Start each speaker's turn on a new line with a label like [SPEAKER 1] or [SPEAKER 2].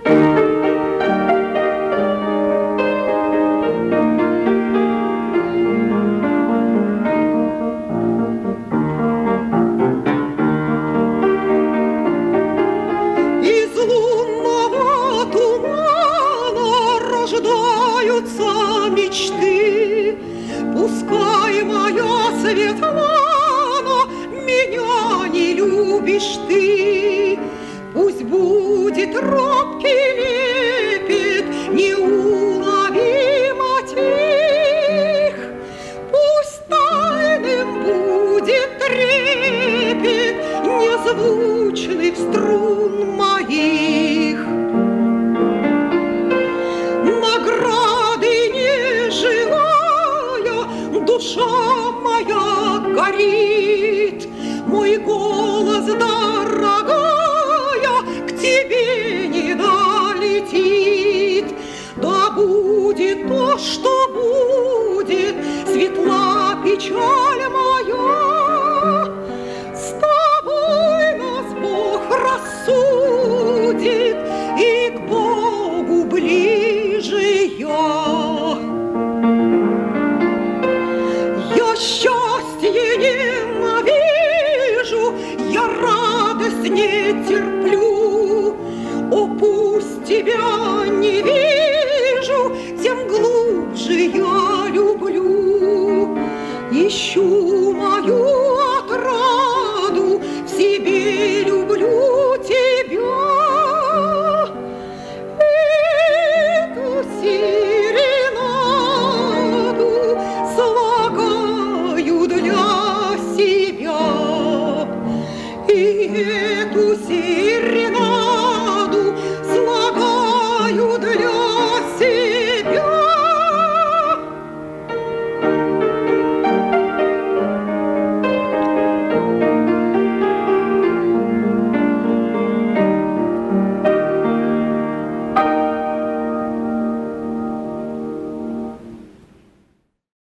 [SPEAKER 1] Мечты, пускай моя Светлана, меня не любишь ты. Пусть будет робкий лепет, неуловимо тих. Пусть тайным будет трепет, незвучный в струн моих. Душа моя горит, мой голос, дорогая, к тебе не долетит. Да будет то, что будет, светла печаль моя. С тобой нас Бог рассудит, и к Богу ближе я. Счастье ненавижу, я радость не терплю. О, пусть тебя не вижу, тем глубже я люблю. Ищу